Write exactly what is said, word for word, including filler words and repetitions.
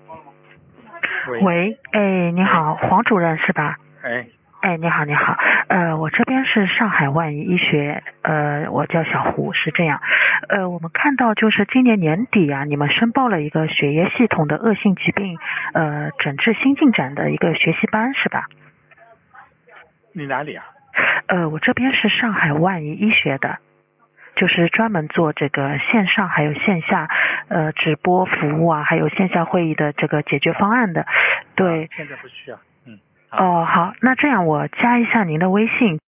喂， 喂，哎，你好，黄主任是吧？ 哎， 哎，你好，你好，呃，我这边是上海万医医学，呃，我叫小胡，是这样，呃，我们看到就是今年年底啊，你们申报了一个血液系统的恶性疾病，呃，诊治新进展的一个学习班是吧？ 你哪里啊？ 呃，我这边是上海万医医学的，就是专门做这个线上还有线下，呃，直播服务啊，还有线下会议的这个解决方案的，对。 啊、现在不需要。嗯。 哦，好，那这样我加一下您的微信。